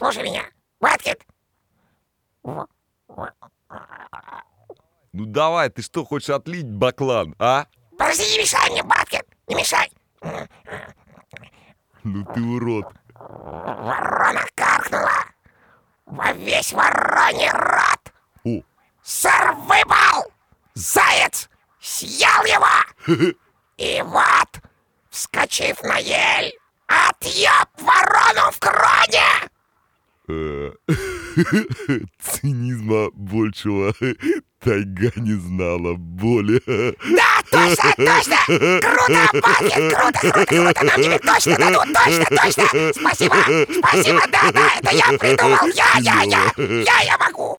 слушай меня, Баткет. Ну давай, ты что, хочешь отлить баклан, а? Подожди, не мешай мне, Баткет, не мешай. Ну ты урод. Ворона каркнула во весь вороний рот. О, Сыр выпал! Заяц съел его! И вот, вскочив на ель, отъеб ворону в кроне! цинизма большего тайга не знала, боли. Да, точно, точно! Круто, Баффет, круто! Нам теперь точно дадут, точно! Спасибо, да, это я придумал! Я могу